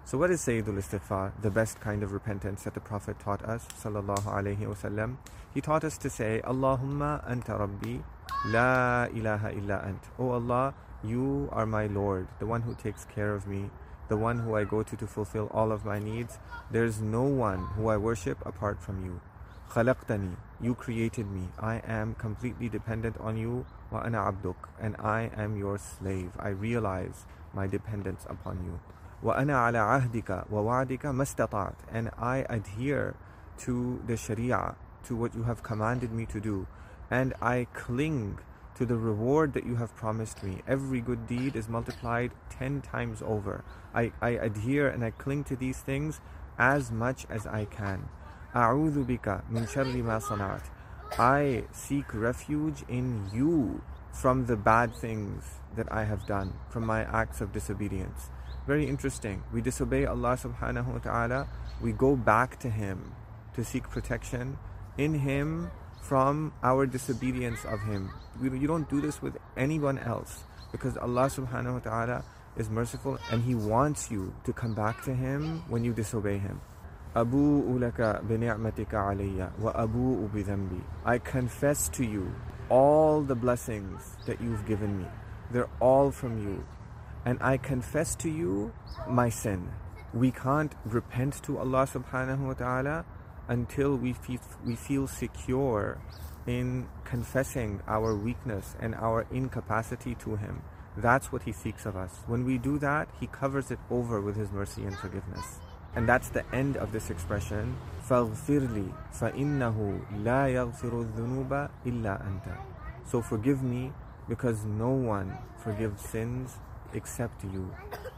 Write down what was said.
So what is Sayyidul Istighfar, the best kind of repentance that the Prophet taught us, sallallahu alayhi wasallam? He taught us to say, Allahumma anta rabbi, la ilaha illa ant. Oh Allah, you are my Lord, the one who takes care of me, the one who I go to fulfill all of my needs. There's no one who I worship apart from you. Khalaqtani, you created me. I am completely dependent on you. Wa ana abduk, and I am your slave. I realize my dependence upon you. Wa ana ala ahdika wa wa'dika mastata'at, and I adhere to the Sharia, to what you have commanded me to do, and I cling to the reward that you have promised me. Every good deed is multiplied 10 times over. I adhere and I cling to these things as much as I can. A'udhu bika min sharri ma sana'at. I seek refuge in you from the bad things that I have done, from my acts of disobedience. Very interesting. We disobey Allah subhanahu wa ta'ala. We go back to Him to seek protection in Him from our disobedience of Him. You don't do this with anyone else, because Allah subhanahu wa ta'ala is merciful and He wants you to come back to Him when you disobey Him. Abu'u laka bi ni'matika alayya wa abu'u bi dhanbi. I confess to you all the blessings that you've given me. They're all from you. And I confess to you my sin. We can't repent to Allah subhanahu wa ta'ala until we feel secure in confessing our weakness and our incapacity to Him. That's what He seeks of us. When we do that, He covers it over with His mercy and forgiveness. And that's the end of this expression, فَاغْفِرْ لِي فَإِنَّهُ لَا يَغْفِرُ الذُّنُوبَ إِلَّا أَنْتَ. So forgive me, because no one forgives sins except you.